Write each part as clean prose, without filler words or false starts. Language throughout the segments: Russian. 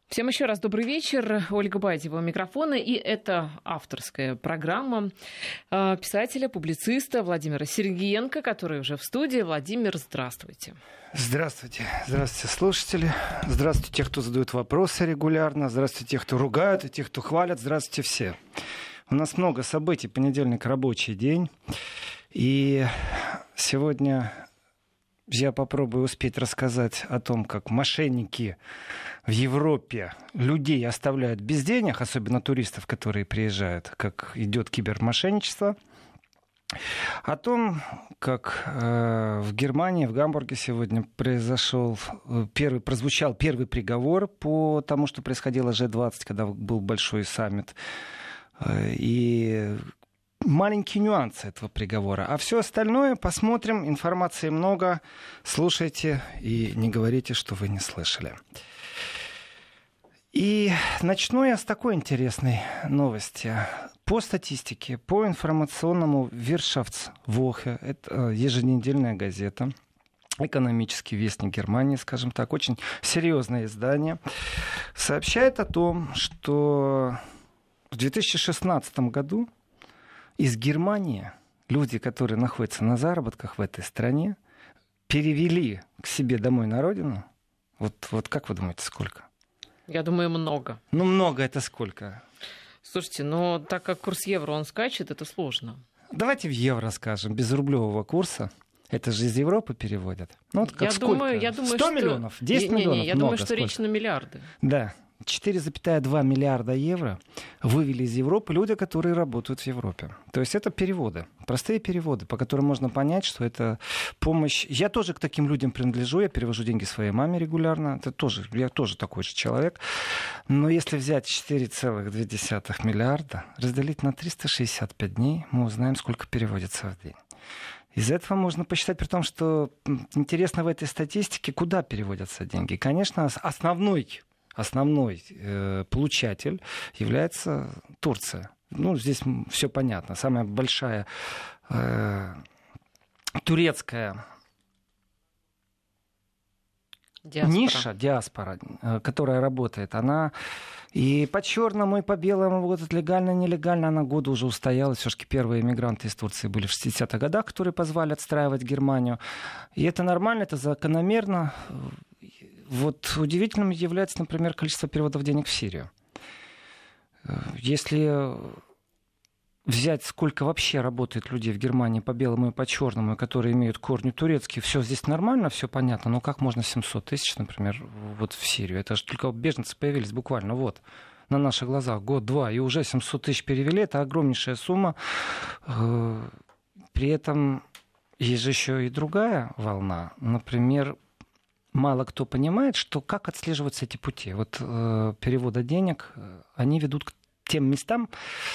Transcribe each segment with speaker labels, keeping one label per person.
Speaker 1: Всем еще раз добрый вечер. Ольга Бадьева у микрофона. И это авторская программа писателя, публициста Владимира Сергеенко, который уже в студии. Владимир, здравствуйте.
Speaker 2: Здравствуйте. Здравствуйте, слушатели. Здравствуйте, те, кто задают вопросы регулярно. Здравствуйте, те, кто ругают, и те, кто хвалят. Здравствуйте все. У нас много событий. Понедельник — рабочий день. И сегодня я попробую успеть рассказать о том, как мошенники в Европе людей оставляют без денег, особенно туристов, которые приезжают, как идет кибермошенничество. О том, как в Германии, в Гамбурге сегодня прозвучал первый приговор по тому, что происходило G20, когда был большой саммит. И маленькие нюансы этого приговора. А все остальное посмотрим. Информации много. Слушайте и не говорите, что вы не слышали. И начну я с такой интересной новости. По статистике, по информационному Wirtschaftswoche, это еженедельная газета, экономический вестник Германии, скажем так, очень серьезное издание, сообщает о том, что в 2016 году из Германии люди, которые находятся на заработках в этой стране, перевели к себе домой на родину. Вот как вы думаете, сколько?
Speaker 1: Я думаю, много.
Speaker 2: Ну, много — это сколько?
Speaker 1: Слушайте, но так как курс евро, он скачет, это сложно.
Speaker 2: Давайте в евро скажем, без рублевого курса. Это же из Европы переводят. Ну, вот как сколько?
Speaker 1: Я думаю,
Speaker 2: 100
Speaker 1: что...
Speaker 2: миллионов? 10 миллионов?
Speaker 1: Я думаю, что речь на миллиарды.
Speaker 2: Да. 4,2 миллиарда евро вывели из Европы люди, которые работают в Европе. То есть это переводы, простые переводы, по которым можно понять, что это помощь. Я тоже к таким людям принадлежу, я перевожу деньги своей маме регулярно. Я тоже такой же человек. Но если взять 4,2 миллиарда, разделить на 365 дней, мы узнаем, сколько переводится в день. Из этого можно посчитать, при том, что интересно в этой статистике, куда переводятся деньги. Конечно, основной получатель является Турция. Ну, здесь все понятно. Самая большая турецкая диаспора, которая работает, она и по черному, и по белому, вот легально, нелегально, она года уже устоялась. Все-таки первые эмигранты из Турции были в 60-х годах, которые позвали отстраивать Германию. И это нормально, это закономерно. Вот удивительным является, например, количество переводов денег в Сирию. Если взять, сколько вообще работает людей в Германии по белому и по черному, которые имеют корни турецкие, все здесь нормально, все понятно, но как можно 700 тысяч, например, вот в Сирию? Это же только беженцы появились буквально вот на наших глазах, год-два, и уже 700 тысяч перевели, это огромнейшая сумма. При этом есть же еще и другая волна, например, мало кто понимает, что как отслеживаются эти пути. Вот перевода денег, они ведут к тем местам.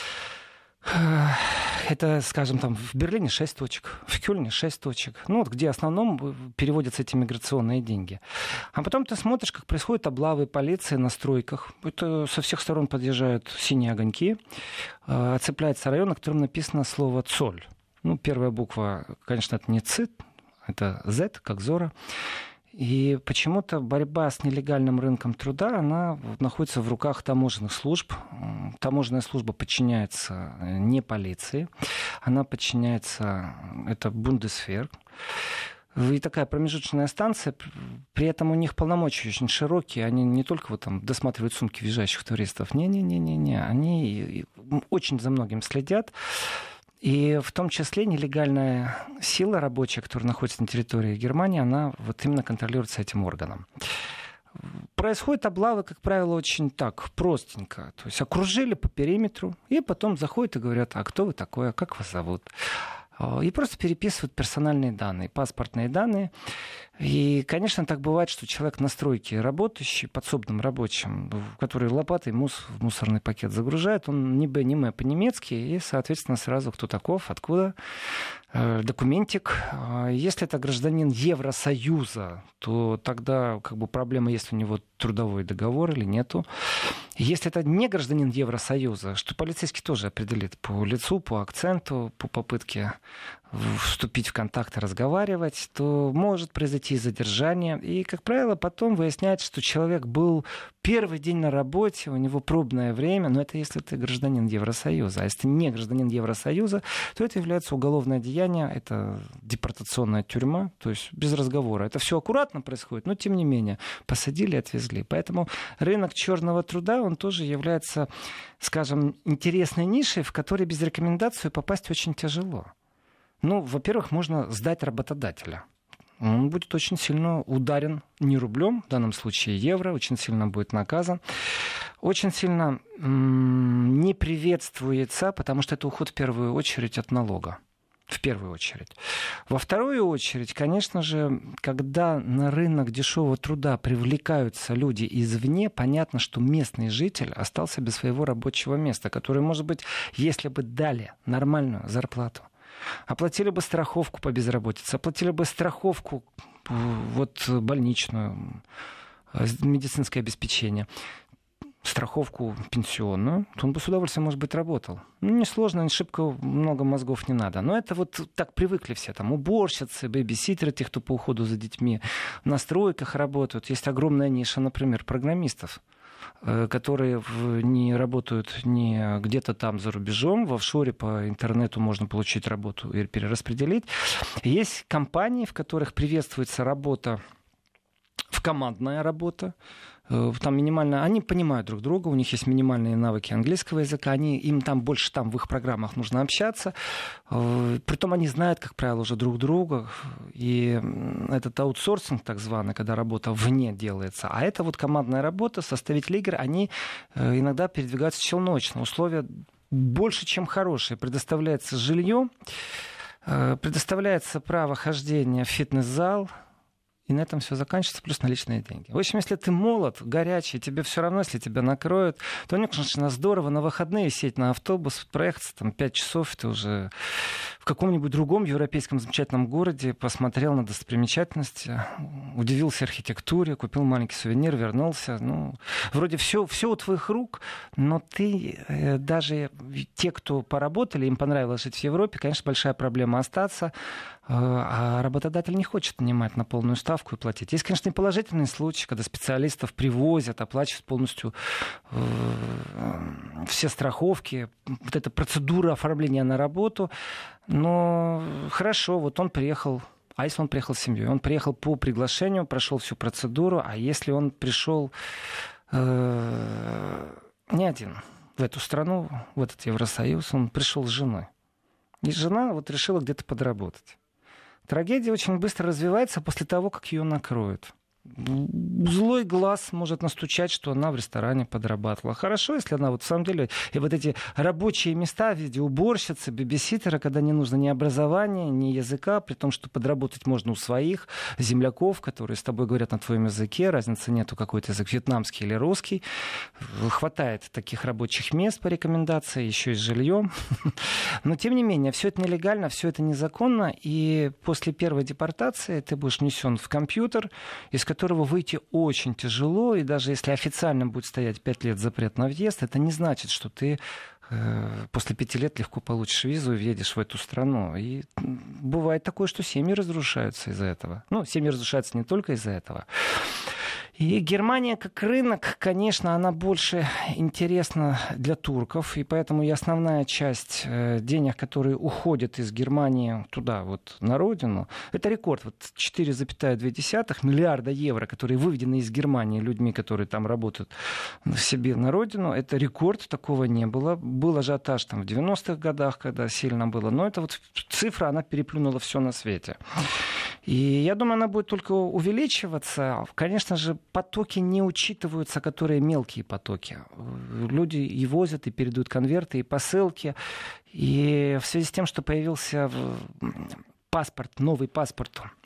Speaker 2: Это, скажем, там в Берлине 6 точек, в Кёльне 6 точек. Ну, вот где в основном переводятся эти миграционные деньги. А потом ты смотришь, как происходят облавы полиции на стройках. Это со всех сторон подъезжают синие огоньки. Оцепляется район, на котором написано слово «Цоль». Ну, первая буква, конечно, это не «Ц», это «З», как «Зора». И почему-то борьба с нелегальным рынком труда, она находится в руках таможенных служб. Таможенная служба подчиняется не полиции, она подчиняется, это Бундесвер. И такая промежуточная станция, при этом у них полномочия очень широкие, они не только вот там досматривают сумки въезжающих туристов, не-не-не-не, они очень за многим следят. И в том числе нелегальная сила рабочая, которая находится на территории Германии, она вот именно контролируется этим органом. Происходят облавы, как правило, очень так, простенько. То есть окружили по периметру, и потом заходят и говорят: а кто вы такой, а как вас зовут? И просто переписывают персональные данные, паспортные данные. И, конечно, так бывает, что человек на стройке работающий, подсобным рабочим, который лопатой в мусорный пакет загружает, он ни б, ни м по-немецки, и, соответственно, сразу кто таков, откуда, документик. Если это гражданин Евросоюза, то тогда как бы проблема, есть у него трудовой договор или нету. Если это не гражданин Евросоюза, что полицейский тоже определит по лицу, по акценту, по попытке вступить в контакт, разговаривать, то может произойти задержание. И, как правило, потом выясняется, что человек был первый день на работе, у него пробное время, но это если ты гражданин Евросоюза. А если не гражданин Евросоюза, то это является уголовное деяние, это депортационная тюрьма, то есть без разговора. Это все аккуратно происходит, но тем не менее посадили, отвезли. Поэтому рынок черного труда, он тоже является, скажем, интересной нишей, в которой без рекомендации попасть очень тяжело. Ну, во-первых, можно сдать работодателя. Он будет очень сильно ударен не рублем, в данном случае евро, очень сильно будет наказан. Очень сильно не приветствуется, потому что это уход в первую очередь от налога. В первую очередь. Во вторую очередь, конечно же, когда на рынок дешевого труда привлекаются люди извне, понятно, что местный житель остался без своего рабочего места, которое, может быть, если бы дали нормальную зарплату, оплатили бы страховку по безработице, оплатили бы страховку вот, больничную, медицинское обеспечение, страховку пенсионную, то он бы с удовольствием, может быть, работал. Ну, несложно, не шибко много мозгов не надо. Но это вот так привыкли все. Там уборщицы, бэйбиситеры, тех, кто по уходу за детьми, на стройках работают. Есть огромная ниша, например, программистов, которые не работают не где-то там за рубежом, в офшоре по интернету можно получить работу и перераспределить. Есть компании, в которых приветствуется работа, командная работа. Там минимально, они понимают друг друга, у них есть минимальные навыки английского языка, им там больше там в их программах нужно общаться. Притом они знают, как правило, уже друг друга. И этот аутсорсинг, так званый, когда работа вне делается. А это вот командная работа, составители игр, они иногда передвигаются челночно. Условия больше, чем хорошие. Предоставляется жилье, предоставляется право хождения в фитнес-зал. И на этом все заканчивается, плюс наличные деньги. В общем, если ты молод, горячий, тебе все равно, если тебя накроют, то, конечно, здорово на выходные сесть на автобус, проехаться там 5 часов, ты уже в каком-нибудь другом европейском замечательном городе посмотрел на достопримечательности, удивился архитектуре, купил маленький сувенир, вернулся. Ну, вроде все у твоих рук, но ты, даже те, кто поработали, им понравилось жить в Европе, конечно, большая проблема остаться. А работодатель не хочет нанимать на полную ставку и платить. Есть, конечно, и положительные случаи, когда специалистов привозят, оплачивают полностью все страховки, вот эта процедура оформления на работу. Но хорошо, вот он приехал. А если он приехал с семьей? Он приехал по приглашению, прошел всю процедуру. А если он пришел не один в эту страну, в этот Евросоюз, он пришел с женой. И жена вот решила где-то подработать. Трагедия очень быстро развивается после того, как ее накроют. Злой глаз может настучать, что она в ресторане подрабатывала. Хорошо, если она вот в самом деле... И вот эти рабочие места в виде уборщицы, бэбиситера, когда не нужно ни образования, ни языка, при том, что подработать можно у своих земляков, которые с тобой говорят на твоем языке, разницы нету, какой-то язык вьетнамский или русский. Хватает таких рабочих мест по рекомендации, еще и с жильем. Но, тем не менее, все это нелегально, все это незаконно, и после первой депортации ты будешь внесен в компьютер, из которого выйти очень тяжело, и даже если официально будет стоять 5 лет запрет на въезд, это не значит, что ты после 5 лет легко получишь визу и въедешь в эту страну. И бывает такое, что семьи разрушаются из-за этого. Ну, семьи разрушаются не только из-за этого. И Германия как рынок, конечно, она больше интересна для турков, и поэтому и основная часть денег, которые уходят из Германии туда, вот на родину, это рекорд. Вот 4,2 миллиарда евро, которые выведены из Германии людьми, которые там работают себе на родину, это рекорд, такого не было. Был ажиотаж там в 90-х годах, когда сильно было, но это вот цифра, она переплюнула все на свете. И я думаю, она будет только увеличиваться. Конечно же, потоки не учитываются, которые мелкие потоки. Люди и возят, и передают конверты, и посылки. И в связи с тем, что появился паспорт, новый паспорт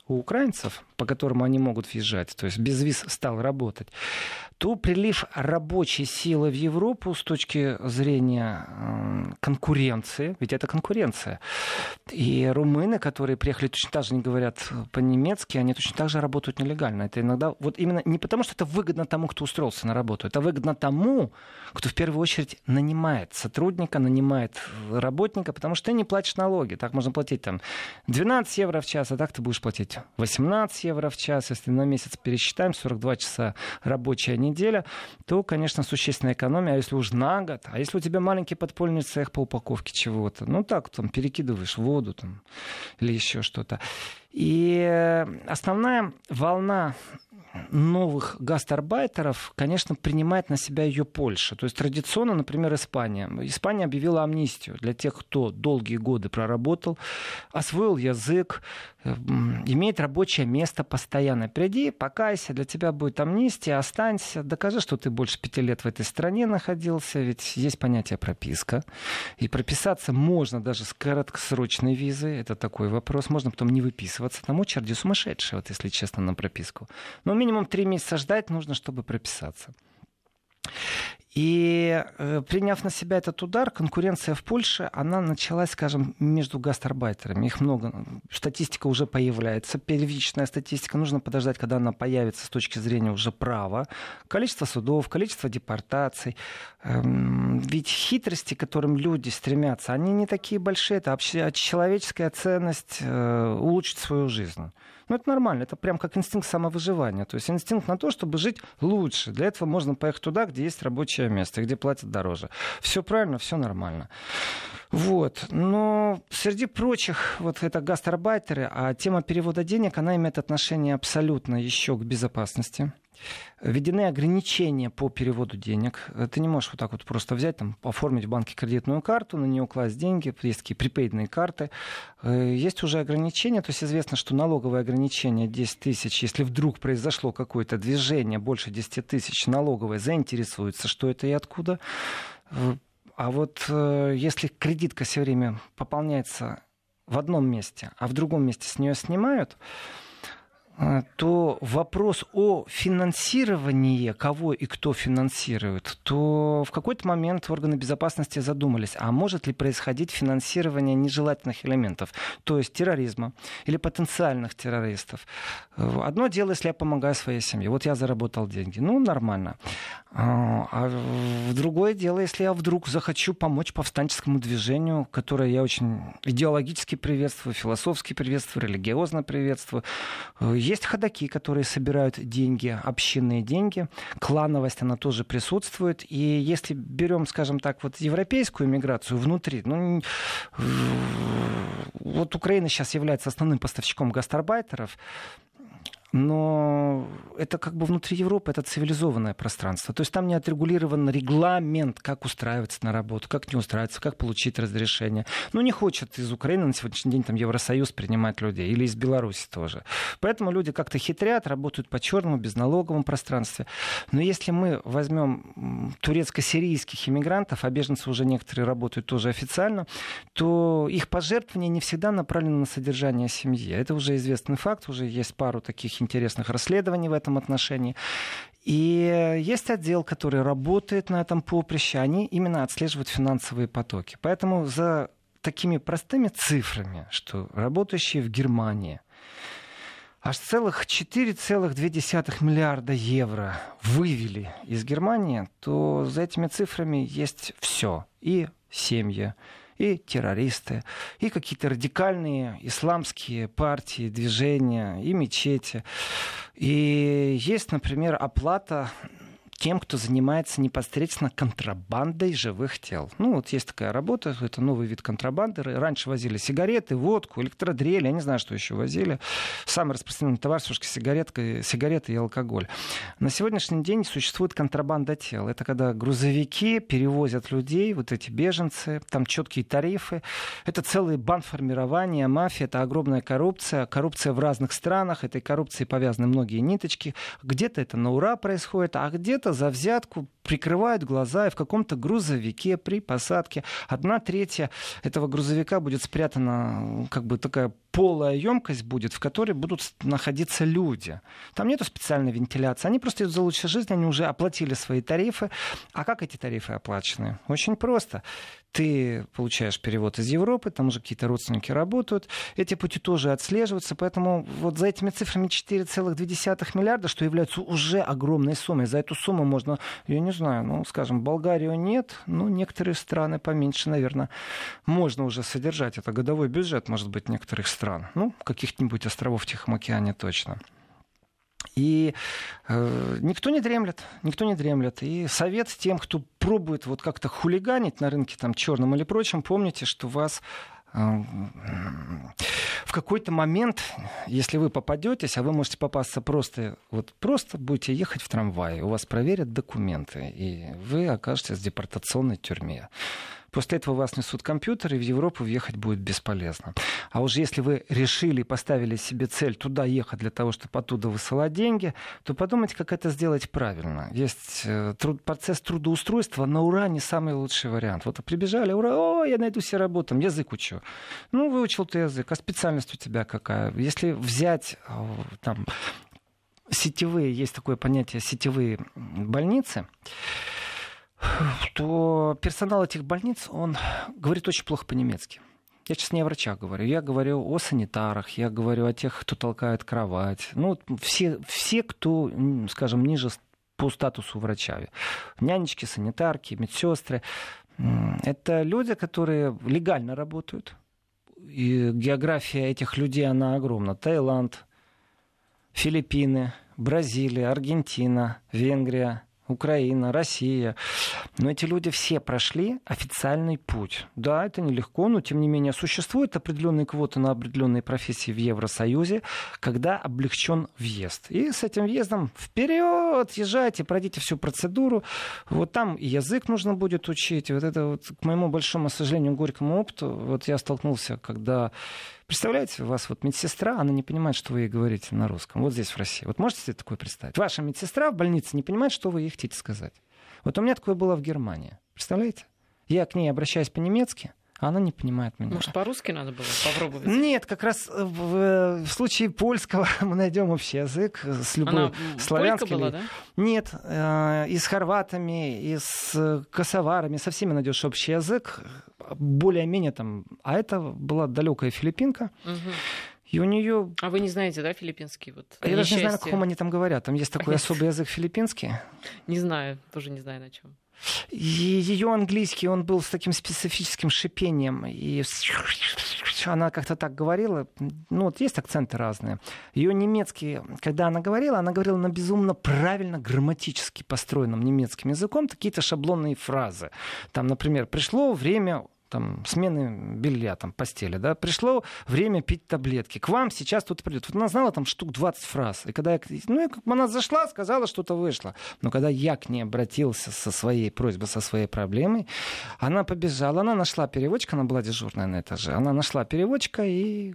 Speaker 2: у украинцев, по которому они могут въезжать, то есть без виз стал работать, то прилив рабочей силы в Европу с точки зрения конкуренции, ведь это конкуренция. И румыны, которые приехали, точно так же не говорят по-немецки, они точно так же работают нелегально. Это иногда вот именно не потому, что это выгодно тому, кто устроился на работу, это выгодно тому, кто в первую очередь нанимает сотрудника, нанимает работника, потому что ты не платишь налоги. Так можно платить там 12 евро в час, а так ты будешь платить 18 евро в час. Если на месяц пересчитаем, 42 часа рабочая неделя, то, конечно, существенная экономия. А если уж на год, а если у тебя маленький подпольный цех по упаковке чего-то, ну так, там, перекидываешь воду там, или еще что-то. И основная волна новых гастарбайтеров, конечно, принимает на себя ее Польша. То есть традиционно, например, Испания. Испания объявила амнистию для тех, кто долгие годы проработал, освоил язык, имеет рабочее место постоянно. Приди, покайся, для тебя будет амнистия, останься, докажи, что ты больше 5 лет в этой стране находился, ведь есть понятие прописка. И прописаться можно даже с краткосрочной визой, это такой вопрос, можно потом не выписываться. Там очереди сумасшедшие, вот если честно, на прописку. Но минимум 3 месяца ждать нужно, чтобы прописаться. И приняв на себя этот удар, конкуренция в Польше, она началась, скажем, между гастарбайтерами. Их много. Статистика уже появляется. Первичная статистика. Нужно подождать, когда она появится с точки зрения уже права. Количество судов, количество депортаций. Ведь хитрости, к которым люди стремятся, они не такие большие. Это человеческая ценность улучшить свою жизнь. Ну, это нормально, это прям как инстинкт самовыживания. То есть инстинкт на то, чтобы жить лучше. Для этого можно поехать туда, где есть рабочее место, где платят дороже. Все правильно, все нормально. Вот. Но среди прочих, вот это гастарбайтеры, а тема перевода денег, она имеет отношение абсолютно еще к безопасности. Введены ограничения по переводу денег. Ты не можешь вот так вот просто взять, там, оформить в банке кредитную карту, на нее класть деньги, есть такие припейдные карты. Есть уже ограничения, то есть известно, что налоговое ограничение 10 тысяч, если вдруг произошло какое-то движение больше 10 тысяч, налоговое заинтересуется, что это и откуда. А вот если кредитка все время пополняется в одном месте, а в другом месте с нее снимают, то вопрос о финансировании, кого и кто финансирует, то в какой-то момент органы безопасности задумались, а может ли происходить финансирование нежелательных элементов, то есть терроризма или потенциальных террористов. Одно дело, если я помогаю своей семье. Вот я заработал деньги. Ну, нормально. А другое дело, если я вдруг захочу помочь повстанческому движению, которое я очень идеологически приветствую, философски приветствую, религиозно приветствую. Есть ходаки, которые собирают деньги, общинные деньги. Клановость, она тоже присутствует. И если берем, скажем так, вот европейскую миграцию внутри, ну, вот Украина сейчас является основным поставщиком гастарбайтеров, но это как бы внутри Европы, это цивилизованное пространство. То есть там не отрегулирован регламент, как устраиваться на работу, как не устраиваться, как получить разрешение. Ну, не хочет из Украины на сегодняшний день там Евросоюз принимать людей, или из Беларуси тоже. Поэтому люди как-то хитрят, работают по черному, безналоговом пространстве. Но если мы возьмем турецко-сирийских иммигрантов, а беженцы уже некоторые работают тоже официально, то их пожертвования не всегда направлены на содержание семьи. Это уже известный факт, уже есть пару таких интересных расследований в этом отношении. И есть отдел, который работает на этом поприще, они именно отслеживают финансовые потоки. Поэтому за такими простыми цифрами, что работающие в Германии аж целых 4,2 миллиарда евро вывели из Германии, то за этими цифрами есть все. И семьи, и террористы, и какие-то радикальные исламские партии, движения, и мечети. И есть, например, оплата тем, кто занимается непосредственно контрабандой живых тел. Ну, вот есть такая работа, это новый вид контрабанды. Раньше возили сигареты, водку, электродрель, я не знаю, что еще возили. Самый распространенный товар, все-таки сигареты и алкоголь. На сегодняшний день существует контрабанда тел. Это когда грузовики перевозят людей, вот эти беженцы, там четкие тарифы. Это целый бандформирование, мафия, это огромная коррупция. Коррупция в разных странах, этой коррупцией повязаны многие ниточки. Где-то это на ура происходит, а где-то за взятку прикрывают глаза, и в каком-то грузовике при посадке 1/3 этого грузовика будет спрятана, как бы такая полая емкость будет, в которой будут находиться люди. Там нету специальной вентиляции. Они просто идут за лучшей жизнью, они уже оплатили свои тарифы. А как эти тарифы оплачены? Очень просто. Ты получаешь перевод из Европы, там уже какие-то родственники работают. Эти пути тоже отслеживаются, поэтому вот за этими цифрами 4,2 миллиарда, что является уже огромной суммой. За эту сумму можно, я не знаю, скажем, Болгарию нет, некоторые страны поменьше, наверное, можно уже содержать. Это годовой бюджет, может быть, некоторых стран. Каких-нибудь островов в Тихом океане точно. И никто не дремлет. И совет тем, кто пробует вот как-то хулиганить на рынке там, черном или прочем, помните, что вас в какой-то момент, если вы попадетесь, а вы можете попасться просто будете ехать в трамвае, у вас проверят документы, и вы окажетесь в депортационной тюрьме. После этого вас несут компьютеры, и в Европу въехать будет бесполезно. А уж если вы решили, поставили себе цель туда ехать для того, чтобы оттуда высылать деньги, то подумайте, как это сделать правильно. Есть процесс трудоустройства на ура не самый лучший вариант. Вот прибежали, ура, я найду себе работу, язык учу. Выучил ты язык, а специальность у тебя какая? Если взять там сетевые, есть такое понятие сетевые больницы, то персонал этих больниц, он говорит очень плохо по-немецки. Я сейчас не о врачах говорю, я говорю о санитарах, я говорю о тех, кто толкает кровать. Все, кто, скажем, ниже по статусу врача. Нянечки, санитарки, медсестры. Это люди, которые легально работают. И география этих людей, она огромна. Таиланд, Филиппины, Бразилия, Аргентина, Венгрия, Украина, Россия. Но эти люди все прошли официальный путь. Да, это нелегко, но тем не менее существуют определенные квоты на определенные профессии в Евросоюзе, когда облегчен въезд. И с этим въездом вперед, езжайте, пройдите всю процедуру. Вот там и язык нужно будет учить. Вот это вот, к моему большому сожалению, горькому опыту, вот я столкнулся, когда... Представляете, у вас вот медсестра, она не понимает, что вы ей говорите на русском. Вот здесь, в России. Вот можете себе такое представить? Ваша медсестра в больнице не понимает, что вы ей хотите сказать. Вот у меня такое было в Германии. Представляете? Я к ней обращаюсь по-немецки, а она не понимает меня.
Speaker 1: Может, по-русски надо было попробовать?
Speaker 2: Нет, как раз в случае польского мы найдем общий язык с любой славянской.
Speaker 1: Полька была, да?
Speaker 2: Нет, и с хорватами, и с косоварами, со всеми найдешь общий язык, более-менее там. А это была далекая филиппинка. Угу. И у нее...
Speaker 1: А вы не знаете, да, филиппинский?
Speaker 2: Я даже не знаю, на каком они там говорят. Там есть такой особый язык филиппинский.
Speaker 1: Не знаю, тоже не знаю на чем.
Speaker 2: И ее английский, он был с таким специфическим шипением. И она как-то так говорила. Есть акценты разные. Ее немецкий, когда она говорила на безумно правильно грамматически построенном немецким языком какие-то шаблонные фразы. Там, например, пришло время... смены белья, постели, да, пришло время пить таблетки. К вам сейчас кто-то придет. Вот она знала штук 20 фраз. И когда она зашла, сказала, что-то вышло. Но когда я к ней обратился со своей просьбой, со своей проблемой, она побежала, она нашла переводчика, она была дежурная на этаже. Она нашла переводчика и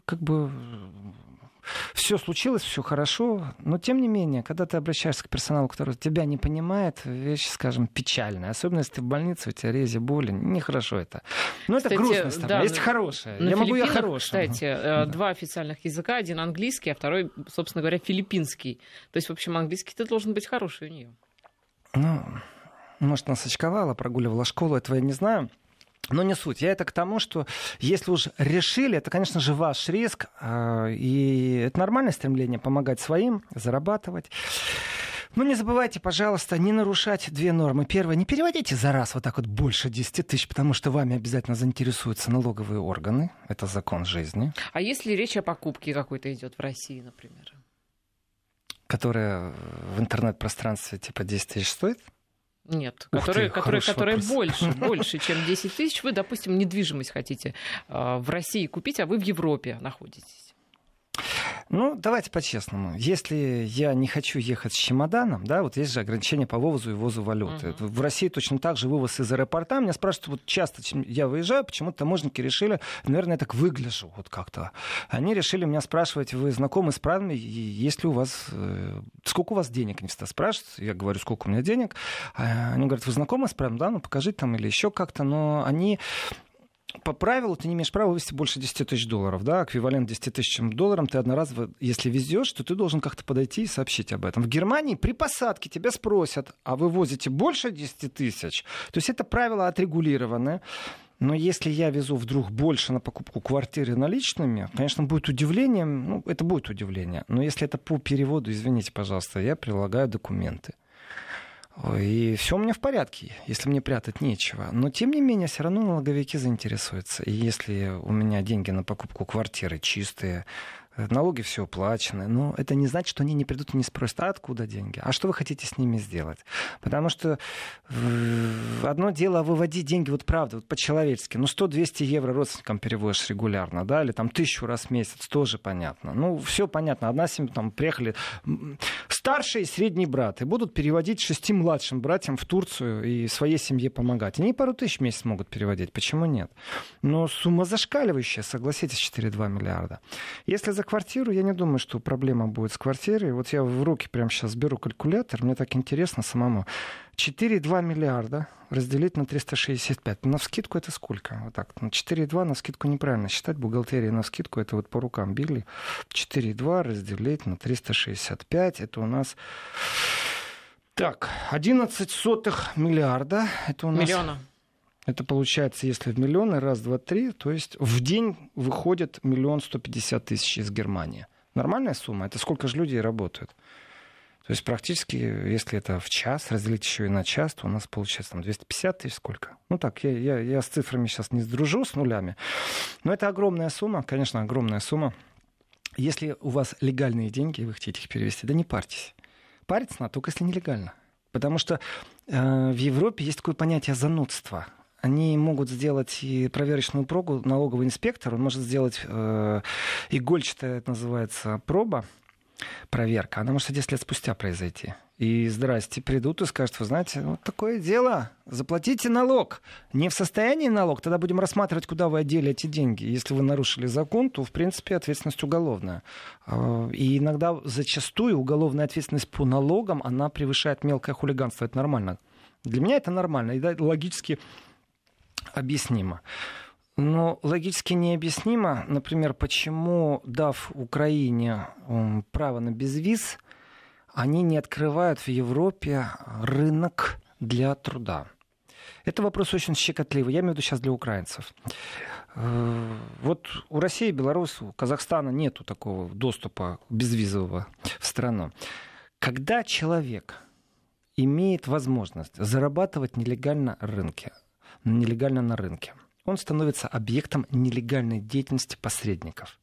Speaker 2: все случилось, все хорошо, но тем не менее, когда ты обращаешься к персоналу, который тебя не понимает, вещь, скажем, печальная. Особенно, если ты в больнице, у тебя рези, боли, нехорошо это. Но это грустная сторона. Да, есть хорошая. Я могу и о хорошем.
Speaker 1: Кстати, два официальных языка, один английский, а второй, собственно говоря, филиппинский. То есть, в общем, английский-то должен быть хороший у нее.
Speaker 2: Может, она сочковала, прогуливала школу, этого я не знаю. Но не суть. Я это к тому, что если уж решили, это, конечно же, ваш риск. И это нормальное стремление помогать своим, зарабатывать. Но не забывайте, пожалуйста, не нарушать две нормы. Первое, не переводите за раз вот так вот больше 10 тысяч, потому что вами обязательно заинтересуются налоговые органы. Это закон жизни.
Speaker 1: А если речь о покупке какой-то идет в России, например?
Speaker 2: Которая в интернет-пространстве типа 10 тысяч стоит?
Speaker 1: Нет, которая больше, чем 10 тысяч. Вы, допустим, недвижимость хотите в России купить, а вы в Европе находитесь.
Speaker 2: Ну, давайте по-честному. Если я не хочу ехать с чемоданом, да, вот есть же ограничения по вывозу и ввозу валюты. В России точно так же вывоз из аэропорта. Меня спрашивают, вот часто я выезжаю, почему-то таможенники решили, наверное, я так выгляжу вот как-то. Они решили меня спрашивать, вы знакомы с правилами, есть ли у вас, сколько у вас денег, они всегда спрашивают. Я говорю, сколько у меня денег. Они говорят, вы знакомы с правилами? Да, ну покажите там или еще как-то. Но они... По правилу ты не имеешь права вывести больше 10 тысяч долларов, да, эквивалент 10 тысячам долларам. Ты одноразово, если везешь, то ты должен как-то подойти и сообщить об этом. В Германии при посадке тебя спросят, а вы возите больше 10 тысяч? То есть это правило отрегулировано. Но если я везу вдруг больше на покупку квартиры наличными, конечно, будет удивление, ну, это будет удивление. Но если это по переводу, извините, пожалуйста, я прилагаю документы. И все у меня в порядке, если мне прятать нечего. Но, тем не менее, все равно налоговики заинтересуются. И если у меня деньги на покупку квартиры чистые, налоги все уплачены, но это не значит, что они не придут и не спросят, а откуда деньги? А что вы хотите с ними сделать? Потому что одно дело выводить деньги, вот правда, вот по-человечески. Ну, 100-200 евро родственникам переводишь регулярно, да, или там 1000 раз в месяц, тоже понятно. Ну, все понятно. Одна семья, там, приехали старший и средний брат, и будут переводить 6 младшим братьям в Турцию и своей семье помогать. Они пару тысяч в месяц могут переводить, почему нет? Но сумма зашкаливающая, согласитесь, 4,2 миллиарда. Если за квартиру, я не думаю, что проблема будет с квартирой. Вот я в руки прямо сейчас беру калькулятор, мне так интересно самому. 4,2 миллиарда разделить на 365. Навскидку это сколько? Вот так. 4,2 навскидку неправильно считать. Бухгалтерия навскидку это вот по рукам били. 4,2 разделить на 365. Это у нас... Так, 11,1 миллиарда. Это у нас...
Speaker 1: Миллиона.
Speaker 2: Это получается, если в миллионы, раз, два, три, то есть в день выходит 1 150 000 из Германии. Нормальная сумма? Это сколько же людей работают? То есть практически, если это в час, разделить еще и на час, то у нас получается там 250 000 сколько? Ну так, я с цифрами сейчас не сдружу, с нулями. Но это огромная сумма, конечно, огромная сумма. Если у вас легальные деньги, вы хотите их перевести, да не парьтесь. Париться надо только если нелегально. Потому что в Европе есть такое понятие занудства. Они могут сделать и проверочную пробу, налоговый инспектор, он может сделать игольчатая, это называется, проба, проверка. Она может 10 лет спустя произойти. И здрасте, придут и скажут, вы знаете, вот такое дело, заплатите налог. Не в состоянии налог, тогда будем рассматривать, куда вы одели эти деньги. Если вы нарушили закон, то, в принципе, ответственность уголовная. И иногда, зачастую, уголовная ответственность по налогам, она превышает мелкое хулиганство. Это нормально. Для меня это нормально. И да, логически объяснимо. Но логически необъяснимо, например, почему, дав Украине право на безвиз, они не открывают в Европе рынок для труда. Это вопрос очень щекотливый. Я имею в виду сейчас для украинцев. Вот у России, Беларуси, у Казахстана нету такого доступа безвизового в страну. Когда человек имеет возможность зарабатывать нелегально на рынке, он становится объектом нелегальной деятельности посредников.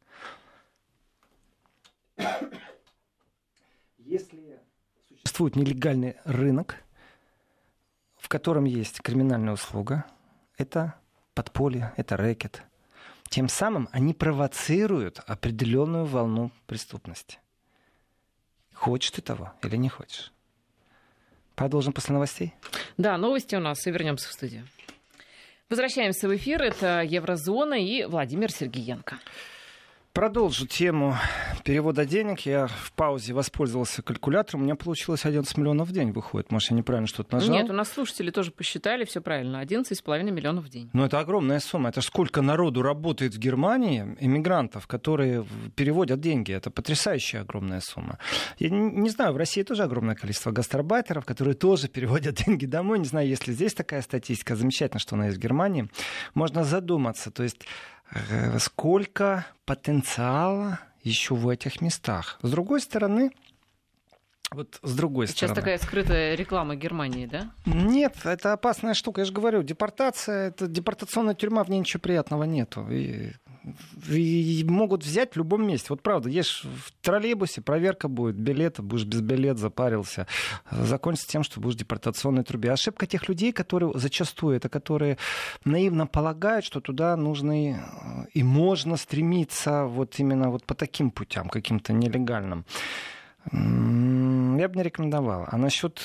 Speaker 2: Если существует нелегальный рынок, в котором есть криминальная услуга, это подполье, это рэкет. Тем самым они провоцируют определенную волну преступности. Хочешь ты того или не хочешь? Продолжим после новостей?
Speaker 1: Да, новости у нас, и вернемся в студию. Возвращаемся в эфир. Это Еврозона и Владимир Сергиенко.
Speaker 2: Продолжу тему перевода денег. Я в паузе воспользовался калькулятором. У меня получилось 11 миллионов в день выходит. Может, я неправильно что-то нажал?
Speaker 1: Нет, у нас слушатели тоже посчитали, все правильно. 11,5 миллионов в день.
Speaker 2: Но это огромная сумма. Это сколько народу работает в Германии, иммигрантов, которые переводят деньги. Это потрясающая огромная сумма. Я не знаю, в России тоже огромное количество гастарбайтеров, которые тоже переводят деньги домой. Не знаю, есть ли здесь такая статистика. Замечательно, что она есть в Германии. Можно задуматься. То есть сколько потенциала еще в этих местах. С другой стороны,
Speaker 1: Сейчас такая скрытая реклама Германии, да?
Speaker 2: Нет, это опасная штука. Я же говорю, депортация, это депортационная тюрьма, в ней ничего приятного нету. И И могут взять в любом месте. Вот правда, едешь в троллейбусе, проверка будет, билета, будешь без билета, запарился. Закончится тем, что будешь в депортационной трубе. Ошибка тех людей, которые зачастую, это которые наивно полагают, что туда нужно и можно стремиться вот именно вот по таким путям, каким-то нелегальным. Я бы не рекомендовал. А насчет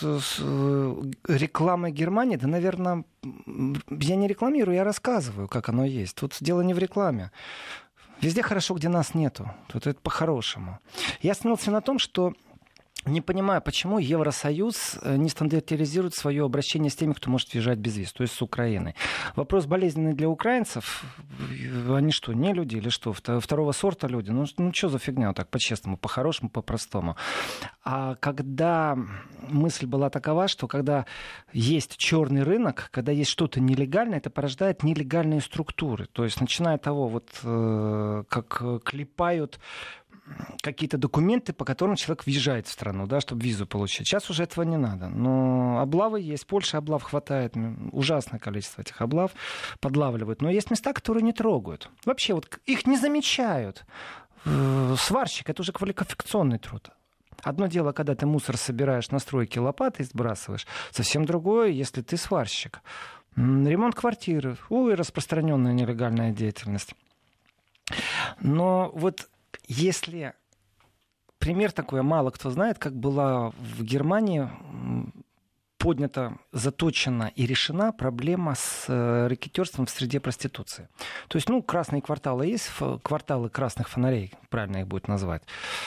Speaker 2: рекламы Германии, да, наверное, я не рекламирую, я рассказываю, как оно есть. Тут дело не в рекламе. Везде хорошо, где нас нету. Тут это по-хорошему. Я остановился на том, что не понимаю, почему Евросоюз не стандартизирует свое обращение с теми, кто может въезжать без виз, то есть с Украиной. Вопрос болезненный для украинцев. Они что, не люди или что? Второго сорта люди? Ну что за фигня вот так, по-честному, по-хорошему, по-простому. А когда мысль была такова, что когда есть черный рынок, когда есть что-то нелегальное, это порождает нелегальные структуры. То есть начиная от того, вот как клепают какие-то документы, по которым человек въезжает в страну, да, чтобы визу получить. Сейчас уже этого не надо. Но облавы есть. В Польше облав хватает. Ужасное количество этих облав. Подлавливают. Но есть места, которые не трогают. Вообще вот их не замечают. Сварщик — это уже квалификационный труд. Одно дело, когда ты мусор собираешь на стройке лопатой, сбрасываешь. Совсем другое, если ты сварщик. Ремонт квартиры. Распространенная нелегальная деятельность. Но вот если пример такой, мало кто знает, как была в Германии поднята, заточена и решена проблема с рэкетёрством в среде проституции. То есть, красные кварталы есть, кварталы красных фонарей, правильно их будет назвать.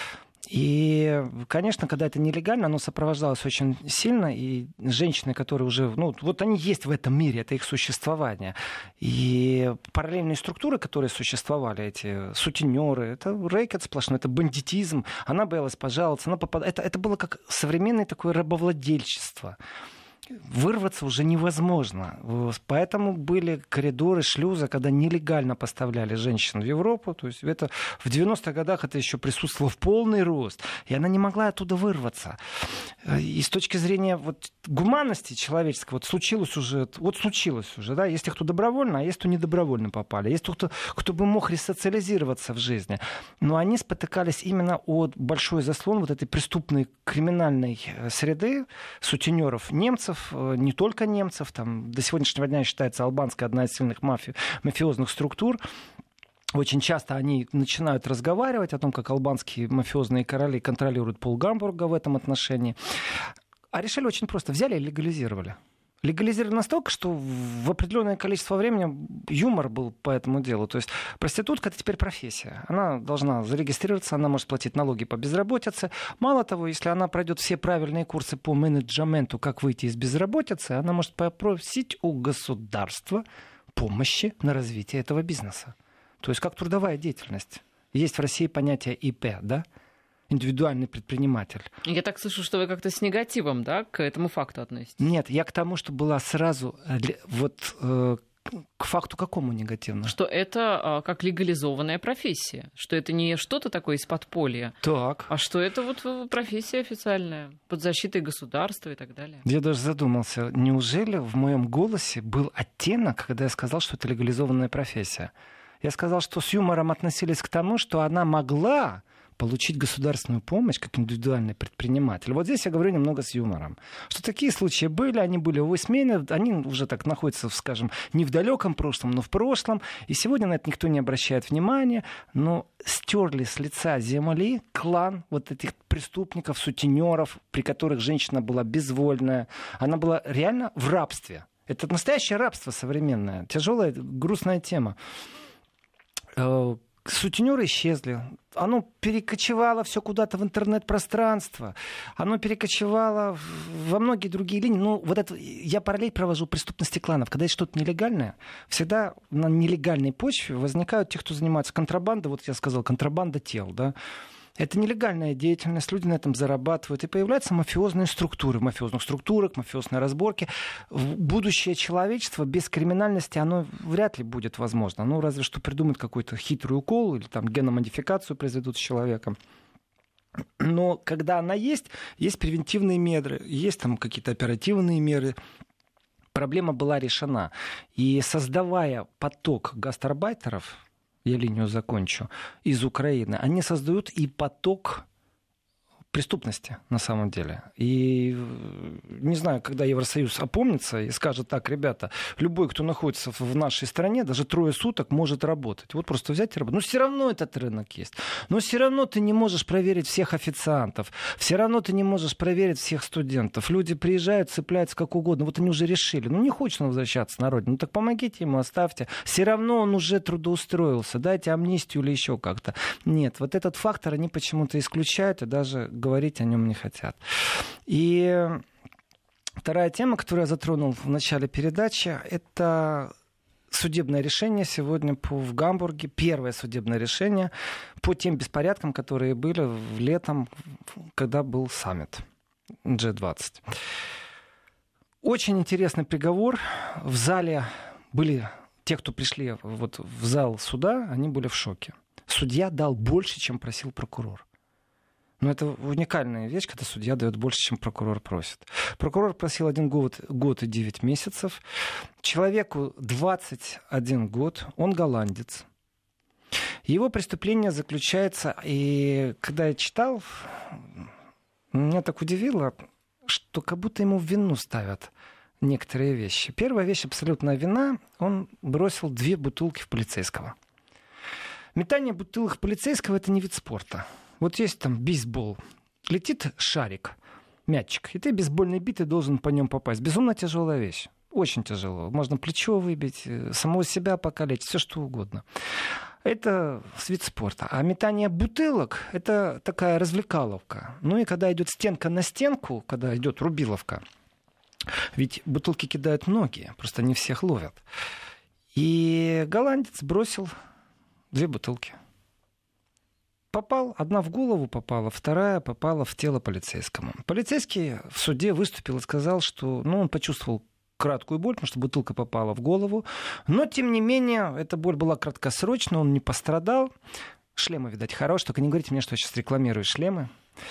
Speaker 2: И, конечно, когда это нелегально, оно сопровождалось очень сильно, и женщины, которые уже, вот они есть в этом мире, это их существование. И параллельные структуры, которые существовали, эти сутенеры, это рэкет сплошной, это бандитизм, она боялась пожаловаться, это было как современное такое рабовладельчество. Вырваться уже невозможно. Поэтому были коридоры, шлюзы, когда нелегально поставляли женщин в Европу. То есть в 90-х годах это еще присутствовало в полный рост. И она не могла оттуда вырваться. И с точки зрения гуманности человеческой, случилось уже, да, есть те, кто добровольно, а есть кто недобровольно попали. Есть кто бы мог ресоциализироваться в жизни. Но они спотыкались именно о большой заслон вот этой преступной криминальной среды, сутенеров, немцев, не только немцев, там до сегодняшнего дня считается албанская одна из сильных мафиозных структур. Очень часто они начинают разговаривать о том, как албанские мафиозные короли контролируют полгамбурга в этом отношении. А решили очень просто. Взяли и легализировали. Легализировали настолько, что в определенное количество времени юмор был по этому делу. То есть проститутка — это теперь профессия. Она должна зарегистрироваться, она может платить налоги по безработице. Мало того, если она пройдет все правильные курсы по менеджменту, как выйти из безработицы, она может попросить у государства помощи на развитие этого бизнеса. То есть как трудовая деятельность. Есть в России понятие ИП, да? Индивидуальный предприниматель.
Speaker 1: Я так слышу, что вы как-то с негативом, да, к этому факту относитесь?
Speaker 2: Нет, я к тому, что была сразу к факту какому негативно?
Speaker 1: Что это как легализованная профессия, что это не что-то такое из подполья,
Speaker 2: так.
Speaker 1: А что это профессия официальная, под защитой государства и так далее.
Speaker 2: Я даже задумался, неужели в моем голосе был оттенок, когда я сказал, что это легализованная профессия? Я сказал, что с юмором относились к тому, что она могла получить государственную помощь как индивидуальный предприниматель. Вот здесь я говорю немного с юмором. Что такие случаи были, они были у Войсмейна, они уже так находятся, скажем, не в далеком прошлом, но в прошлом. И сегодня на это никто не обращает внимания. Но стерли с лица земли клан вот этих преступников, сутенеров, при которых женщина была безвольная. Она была реально в рабстве. Это настоящее рабство современное. Тяжелая, грустная тема. Сутенеры исчезли. Оно перекочевало все куда-то в интернет-пространство. Оно перекочевало во многие другие линии. Вот это я параллель провожу преступности кланов. Когда есть что-то нелегальное, всегда на нелегальной почве возникают те, кто занимается контрабандой. Вот я сказал, контрабанда тел, да. Это нелегальная деятельность, люди на этом зарабатывают, и появляются мафиозные структуры, в мафиозных структурах, мафиозные разборки. Будущее человечества без криминальности, оно вряд ли будет возможно. Разве что придумают какой-то хитрый укол или там геномодификацию произведут с человеком. Но когда она есть превентивные меры, есть там какие-то оперативные меры. Проблема была решена. И создавая поток гастарбайтеров, я линию закончу, из Украины, они создают и поток преступности на самом деле. И не знаю, когда Евросоюз опомнится и скажет: так, ребята, любой, кто находится в нашей стране, даже 3 суток может работать. Вот просто взять и работать. Но все равно этот рынок есть. Но все равно ты не можешь проверить всех официантов. Все равно ты не можешь проверить всех студентов. Люди приезжают, цепляются как угодно. Вот они уже решили. Ну, не хочет он возвращаться на родину. Ну, так помогите ему, оставьте. Все равно он уже трудоустроился. Дайте амнистию или еще как-то. Нет, вот этот фактор они почему-то исключают и даже говорить о нем не хотят. И вторая тема, которую я затронул в начале передачи, это судебное решение сегодня в Гамбурге. Первое судебное решение по тем беспорядкам, которые были летом, когда был саммит G20. Очень интересный приговор. В зале были те, кто пришли вот в зал суда, они были в шоке. Судья дал больше, чем просил прокурор. Но это уникальная вещь, когда судья дает больше, чем прокурор просит. Прокурор просил 1 год и 9 месяцев. Человеку 21 год, он голландец. Его преступление заключается, и когда я читал, меня так удивило, что как будто ему в вину ставят некоторые вещи. Первая вещь — абсолютная вина. Он бросил 2 бутылки в полицейского. Метание бутылок полицейского — это не вид спорта. Вот есть там бейсбол, летит шарик, мячик, и ты бейсбольной битой должен по нем попасть. Безумно тяжелая вещь, очень тяжело. Можно плечо выбить, самого себя покалечить, все что угодно. Это вид спорта. А метание бутылок — это такая развлекаловка. Ну и когда идет стенка на стенку, когда идет рубиловка, ведь бутылки кидают многие, просто не всех ловят. И голландец бросил 2 бутылки. Попал, одна в голову попала, вторая попала в тело полицейскому. Полицейский в суде выступил и сказал, что он почувствовал краткую боль, потому что бутылка попала в голову. Но, тем не менее, эта боль была краткосрочная, он не пострадал. Шлемы, видать, хорошие, только не говорите мне, что я сейчас рекламирую шлемы.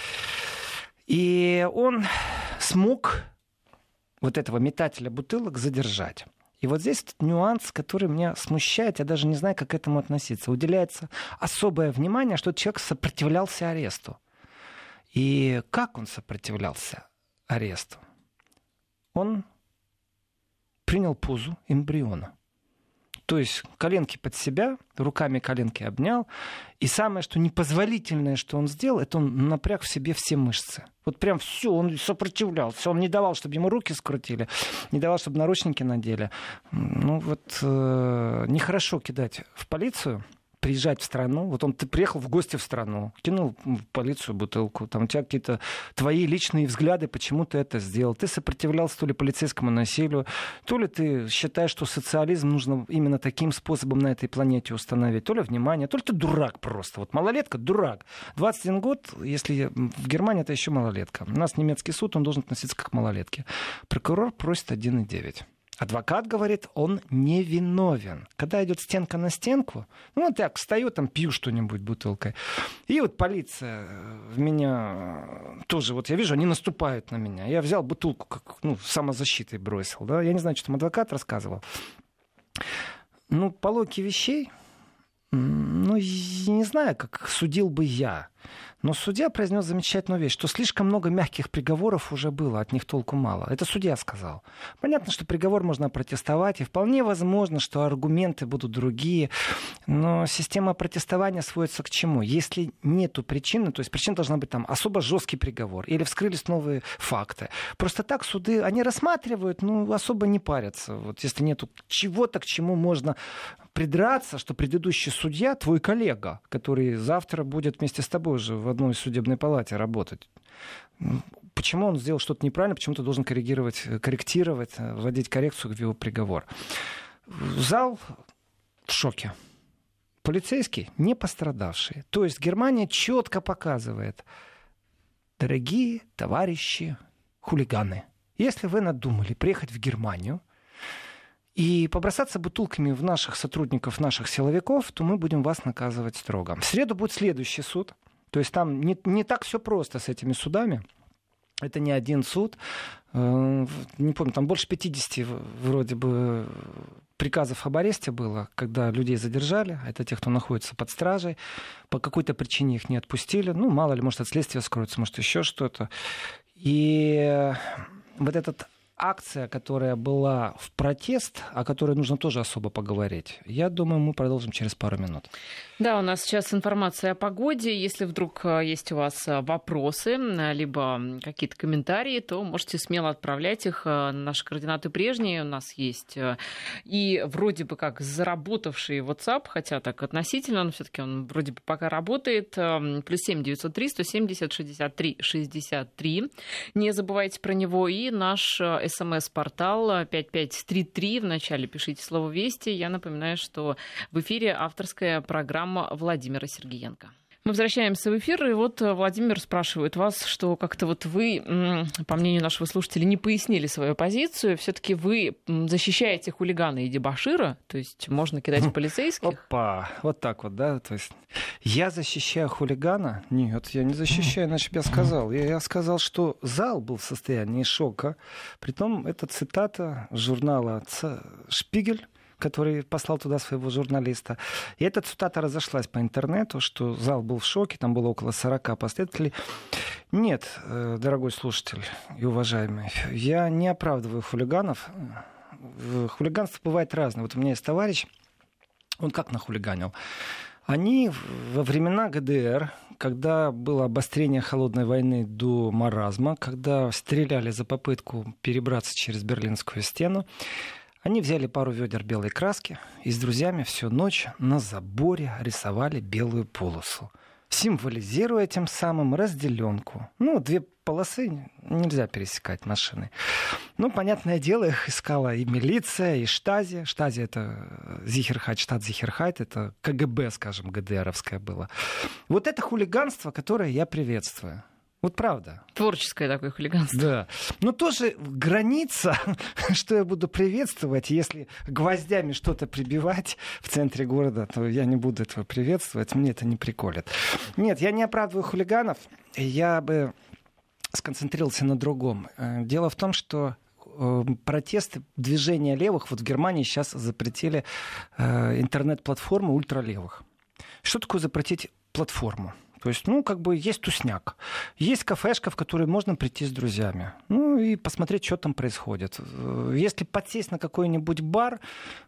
Speaker 2: И он смог вот этого метателя бутылок задержать. И вот здесь этот нюанс, который меня смущает, я даже не знаю, как к этому относиться. Уделяется особое внимание, что человек сопротивлялся аресту. И как он сопротивлялся аресту? Он принял позу эмбриона. То есть коленки под себя, руками коленки обнял. И самое, что непозволительное, что он сделал, это он напряг в себе все мышцы. Вот прям все, он сопротивлялся. Он не давал, чтобы ему руки скрутили, не давал, чтобы наручники надели. Ну вот нехорошо кидать в полицию, приезжать в страну. Вот ты приехал в гости в страну, кинул в полицию бутылку. Там у тебя какие-то твои личные взгляды, почему ты это сделал. Ты сопротивлялся то ли полицейскому насилию, то ли ты считаешь, что социализм нужно именно таким способом на этой планете установить, то ли внимание, то ли ты дурак просто. Вот малолетка — дурак. 21 год, если в Германии, это еще малолетка. У нас немецкий суд, он должен относиться как к малолетке. Прокурор просит 1,9. Адвокат говорит, он невиновен. Когда идет стенка на стенку, вот я встаю, там пью что-нибудь бутылкой. И вот полиция в меня тоже, вот я вижу, они наступают на меня. Я взял бутылку, как самозащитой бросил. Да? Я не знаю, что там адвокат рассказывал. По логике вещей, я не знаю, как судил бы я. Но судья произнес замечательную вещь, что слишком много мягких приговоров уже было, от них толку мало. Это судья сказал. Понятно, что приговор можно протестовать, и вполне возможно, что аргументы будут другие. Но система протестования сводится к чему? Если нету причины, то есть причина должна быть там особо жесткий приговор, или вскрылись новые факты. Просто так суды, они рассматривают, особо не парятся. Вот если нету чего-то, к чему можно придраться, что предыдущий судья, твой коллега, который завтра будет вместе с тобой же в одной судебной палате работать. Почему он сделал что-то неправильно, почему ты должен корректировать, вводить коррекцию в его приговор. Зал в шоке. Полицейский не пострадавший. То есть Германия четко показывает: дорогие товарищи хулиганы, если вы надумали приехать в Германию и побросаться бутылками в наших сотрудников, наших силовиков, то мы будем вас наказывать строго. В среду будет следующий суд. То есть там не так все просто с этими судами. Это не один суд. Не помню, там больше 50 вроде бы приказов об аресте было, когда людей задержали, это те, кто находится под стражей, по какой-то причине их не отпустили, ну, мало ли, может, от следствия скроется, может, еще что-то. И вот этот акция, которая была в протест, о которой нужно тоже особо поговорить, я думаю, мы продолжим через пару минут.
Speaker 1: Да, у нас сейчас информация о погоде. Если вдруг есть у вас вопросы, либо какие-то комментарии, то можете смело отправлять их. Наши координаты прежние. У нас есть и вроде бы как заработавший WhatsApp, хотя так относительно, но все-таки он вроде бы пока работает. +7 903 170 63 63. Не забывайте про него. И наш СМС-портал 5533. Вначале пишите слово «Вести». Я напоминаю, что в эфире авторская программа Владимира Сергиенко. Мы возвращаемся в эфир, и вот Владимир спрашивает вас, что как-то вот вы, по мнению нашего слушателя, не пояснили свою позицию. Все-таки вы защищаете хулигана и дебошира, то есть можно кидать полицейских?
Speaker 2: Опа, вот так вот, да? То есть я защищаю хулигана? Нет, я не защищаю, иначе бы я сказал. Я сказал, что зал был в состоянии шока. Притом это цитата журнала «Шпигель», который послал туда своего журналиста. И эта цитата разошлась по интернету, что зал был в шоке, там было около 40 последователей. Нет, дорогой слушатель и уважаемый, я не оправдываю хулиганов. Хулиганство бывает разное. Вот у меня есть товарищ, он как нахулиганил? Они во времена ГДР, когда было обострение холодной войны до маразма, когда стреляли за попытку перебраться через Берлинскую стену, они взяли пару ведер белой краски и с друзьями всю ночь на заборе рисовали белую полосу, символизируя тем самым разделенку. Ну, 2 полосы нельзя пересекать машины. Ну, понятное дело, их искала и милиция, и Штази. Штази — это Зихерхайт, штат Зихерхайт, это КГБ, скажем, ГДРовское было. Вот это хулиганство, которое я приветствую. Вот правда.
Speaker 1: Творческое такое хулиганство.
Speaker 2: Да. Но тоже граница, что я буду приветствовать, если гвоздями что-то прибивать в центре города, то я не буду этого приветствовать, мне это не приколит. Нет, я не оправдываю хулиганов, я бы сконцентрировался на другом. Дело в том, что протесты, движения левых, вот в Германии сейчас запретили интернет-платформы ультралевых. Что такое запретить платформу? То есть, ну, как бы есть тусняк. Есть кафешка, в которой можно прийти с друзьями. Ну, и посмотреть, что там происходит. Если подсесть на какой-нибудь бар,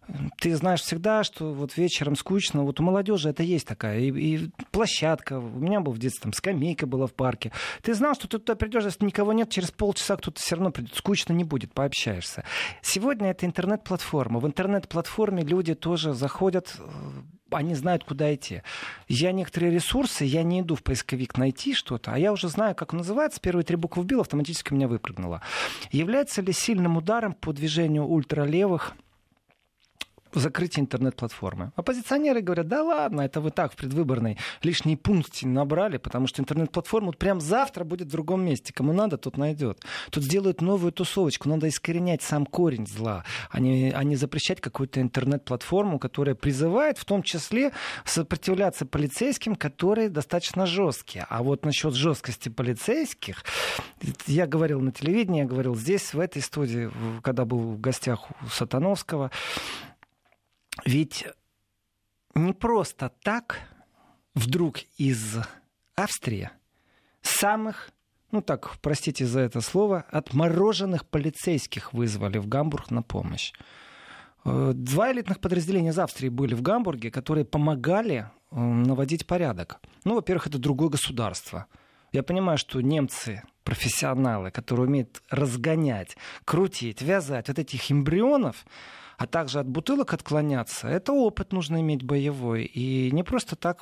Speaker 2: ты знаешь всегда, что вот вечером скучно. Вот у молодежи это есть такая. И площадка. У меня был в детстве там скамейка была в парке. Ты знал, что ты туда придешь, если никого нет, через полчаса кто-то все равно придет. Скучно не будет, пообщаешься. Сегодня это интернет-платформа. В интернет-платформе люди тоже заходят, они знают, куда идти. Я некоторые ресурсы, я не иду в поисковик найти что-то, а я уже знаю, как он называется, первые 3 буквы вбил, автоматически у меня выпрыгнуло. Является ли сильным ударом по движению ультралевых закрытие интернет-платформы? Оппозиционеры говорят, да ладно, это вы так в предвыборной лишние пункты набрали, потому что интернет-платформа вот прям завтра будет в другом месте. Кому надо, тот найдет. Тут сделают новую тусовочку. Надо искоренять сам корень зла, а не запрещать какую-то интернет-платформу, которая призывает в том числе сопротивляться полицейским, которые достаточно жесткие. А вот насчет жесткости полицейских, я говорил на телевидении, я говорил здесь, в этой студии, когда был в гостях у Сатановского, ведь не просто так вдруг из Австрии самых, ну так, простите за это слово, отмороженных полицейских вызвали в Гамбург на помощь. 2 элитных подразделения из Австрии были в Гамбурге, которые помогали наводить порядок. Ну, во-первых, это другое государство. Я понимаю, что немцы, профессионалы, которые умеют разгонять, крутить, вязать вот этих эмбрионов, а также от бутылок отклоняться, это опыт нужно иметь боевой. И не просто так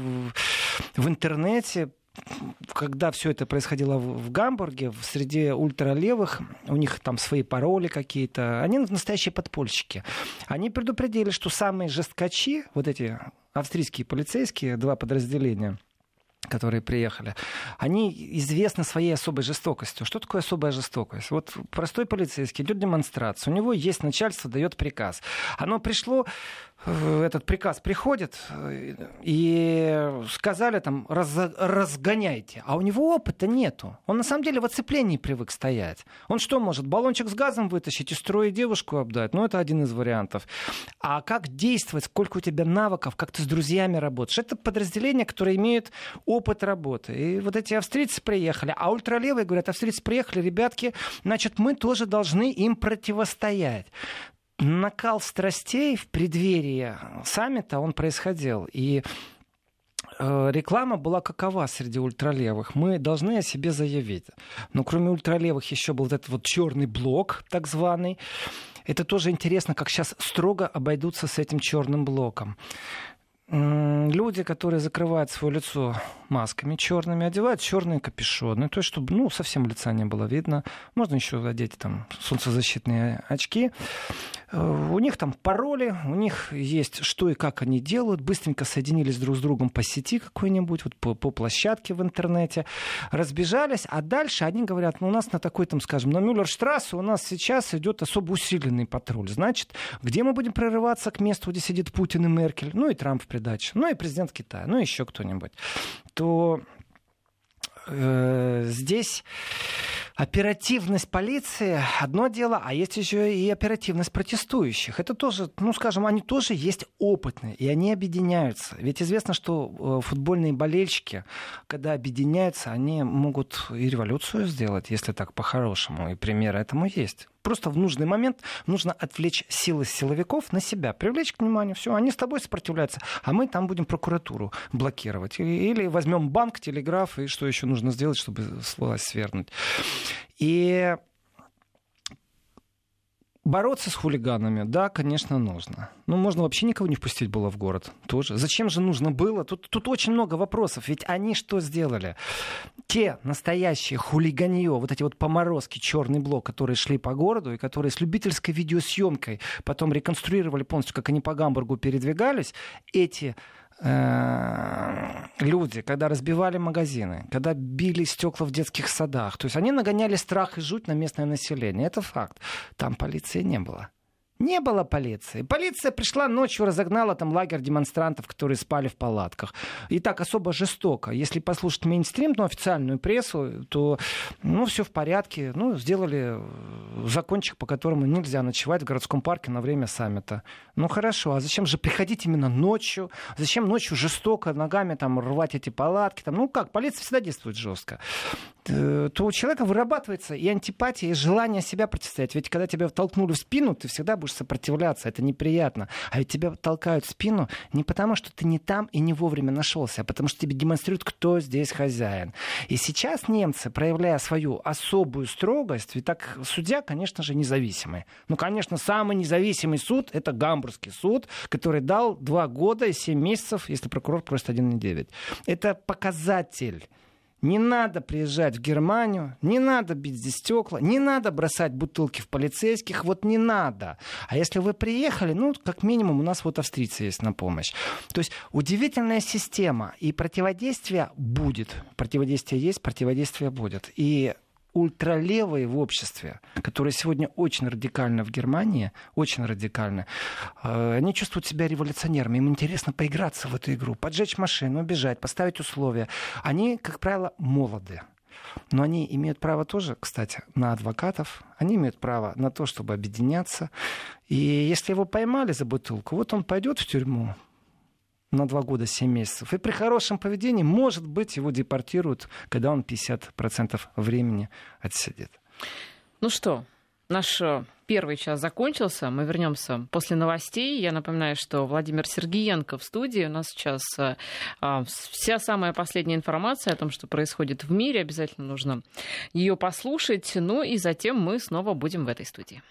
Speaker 2: в интернете, когда все это происходило в Гамбурге, в среде ультралевых, у них там свои пароли какие-то, они настоящие подпольщики. Они предупредили, что самые жесткачи, вот эти австрийские полицейские, 2 подразделения, которые приехали, они известны своей особой жестокостью. Что такое особая жестокость? Вот простой полицейский идет демонстрация, у него есть начальство, дает приказ. Оно пришло этот приказ приходит, и сказали там, разгоняйте. А у него опыта нету. Он на самом деле в оцеплении привык стоять. Он что может? Баллончик с газом вытащить и строить девушку обдать? Ну, это один из вариантов. А как действовать? Сколько у тебя навыков? Как ты с друзьями работаешь? Это подразделения, которые имеют опыт работы. И вот эти австрийцы приехали. А ультралевые говорят, австрийцы приехали, ребятки, значит, мы тоже должны им противостоять. Накал страстей в преддверии саммита, он происходил. И реклама была какова среди ультралевых? Мы должны о себе заявить. Но кроме ультралевых еще был вот этот вот черный блок, так званый. Это тоже интересно, как сейчас строго обойдутся с этим черным блоком. Люди, которые закрывают свое лицо масками черными, одевают черные капюшоны, то есть, чтобы совсем лица не было видно. Можно еще одеть там солнцезащитные очки. У них там пароли, у них есть что и как они делают. Быстренько соединились друг с другом по сети какой-нибудь, вот по площадке в интернете. Разбежались, а дальше они говорят, у нас на такой, там, скажем, на Мюллерштрассе у нас сейчас идет особо усиленный патруль. Значит, где мы будем прорываться к месту, где сидит Путин и Меркель, и Трамп в придаче, и президент Китая, еще кто-нибудь, то здесь оперативность полиции одно дело, а есть еще и оперативность протестующих. Это тоже, они тоже есть опытные, и они объединяются. Ведь известно, что футбольные болельщики, когда объединяются, они могут и революцию сделать, если так по-хорошему, и примеры этому есть. Просто в нужный момент нужно отвлечь силы силовиков на себя, привлечь к вниманию. Все, они с тобой сопротивляются, а мы там будем прокуратуру блокировать. Или возьмем банк, телеграф, и что еще нужно сделать, чтобы власть свергнуть. И бороться с хулиганами, да, конечно, нужно. Можно вообще никого не впустить было в город тоже. Зачем же нужно было? Тут очень много вопросов. Ведь они что сделали? Те настоящие хулиганье, вот эти вот поморозки, черный блок, которые шли по городу и которые с любительской видеосъемкой потом реконструировали полностью, как они по Гамбургу передвигались, эти люди, когда разбивали магазины, когда били стекла в детских садах, то есть они нагоняли страх и жуть на местное население. Это факт. Там полиции не было. Не было полиции. Полиция пришла ночью, разогнала там лагерь демонстрантов, которые спали в палатках. И так особо жестоко. Если послушать мейнстрим, официальную прессу, то все в порядке. Сделали закончик, по которому нельзя ночевать в городском парке на время саммита. Хорошо, а зачем же приходить именно ночью? Зачем ночью жестоко ногами там рвать эти палатки? Полиция всегда действует жестко. То у человека вырабатывается и антипатия, и желание себя противостоять. Ведь когда тебя толкнули в спину, ты всегда будешь сопротивляться. Это неприятно. А ведь тебя толкают в спину не потому, что ты не там и не вовремя нашелся, а потому что тебе демонстрируют, кто здесь хозяин. И сейчас немцы, проявляя свою особую строгость, ведь так судья, конечно же, независимый. Конечно, самый независимый суд — это Гамбургский суд, который дал 2 года и 7 месяцев, если прокурор просит 1,9. Это показатель. Не надо приезжать в Германию, не надо бить здесь стекла, не надо бросать бутылки в полицейских, не надо. А если вы приехали, как минимум у нас австрийцы есть на помощь. То есть удивительная система, и противодействие будет. Противодействие есть, противодействие будет. И ультралевые в обществе, которые сегодня очень радикально в Германии, очень радикально, они чувствуют себя революционерами. Им интересно поиграться в эту игру, поджечь машину, убежать, поставить условия. Они, как правило, молоды. Но они имеют право тоже, кстати, на адвокатов. Они имеют право на то, чтобы объединяться. И если его поймали за бутылку, он пойдет в тюрьму на 2 года 7 месяцев. И при хорошем поведении, может быть, его депортируют, когда он 50% времени отсидит.
Speaker 1: Наш первый час закончился. Мы вернемся после новостей. Я напоминаю, что Владимир Сергиенко в студии. У нас сейчас вся самая последняя информация о том, что происходит в мире. Обязательно нужно ее послушать. И затем мы снова будем в этой студии.